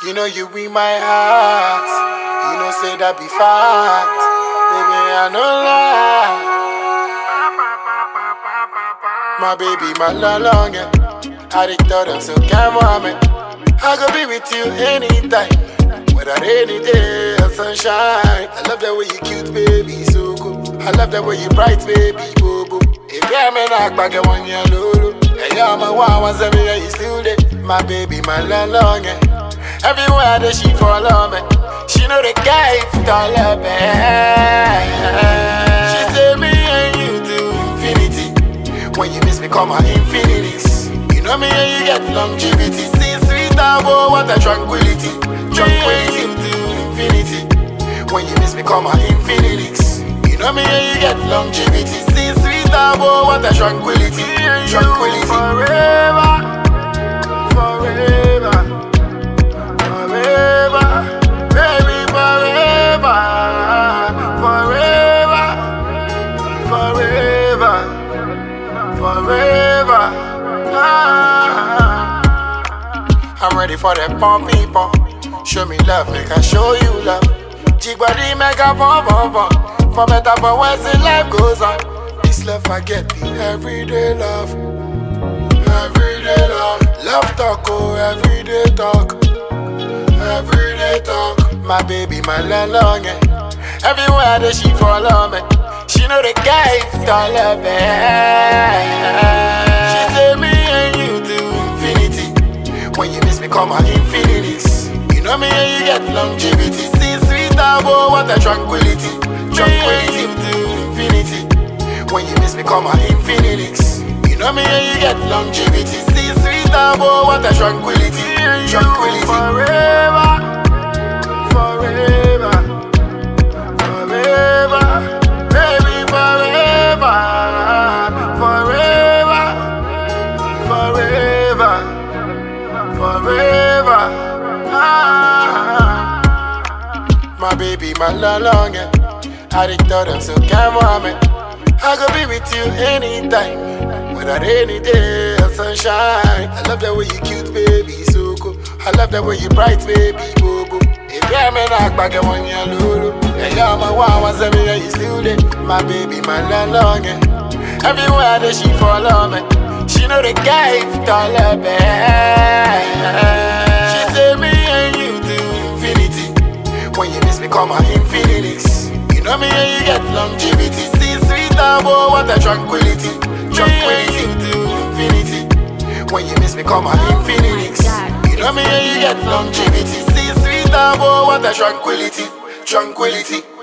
You know you in my heart. You know say that be fact. Baby, I no lie. My baby, my long, yeah. I did tell them so come on, man. I go be with you anytime, whether rainy day or sunshine. I love that way you cute, baby, so cool. I love that way you bright, baby, boo boo. If you're me knock back at one year, lulu. And you're my one, once every year you still there. My baby, my long, yeah. Everywhere that she follow me, she know the guy for love me. She say me and you to infinity. When you miss me, call my infinities. You know me and you get longevity. See sweet abo, what a tranquility. Tranquility to infinity. When you miss me, call my infinities. You know me and you get longevity. See sweet abo, what a tranquility. Tranquility forever, forever. Forever. I'm ready for that pumpy pump. Show me love, make I show you love. Jig body make a pump. For better, for worse, the life goes on. This love I get the everyday love. Everyday love. Love talk, oh, everyday talk. Everyday talk. My baby, my long, yeah. Everywhere that she follow me, she know the guy for love me. She say me and you to infinity. When you miss me, call my infinities. You know me and you get longevity. See sweet abo, what a tranquility. Tranquility to infinity. When you miss me, call my infinities. You know me and you get longevity. See sweet abo, what a tranquility. Tranquility forever. Forever. Forever. Baby, forever. Forever. Forever. Forever. My baby, my long, yeah. I did tell them so come on, man. I go be with you anytime, whether rainy day or sunshine. I love that way you cute, baby, so cool. I love that way you bright, baby, boo boo. If you're me knock back at one year, lulu. And you're my one, once every year you still there. My baby, my long, yeah. Everywhere that she follow me, she know the guy for love me. She say me and you to infinity. When you miss me, call my infinities. You know me and you get longevity. See sweet abo, what a tranquility. Tranquility to infinity. When you miss me, call my infinities. You know me and you get longevity. See sweet abo, what a tranquility. Tranquility.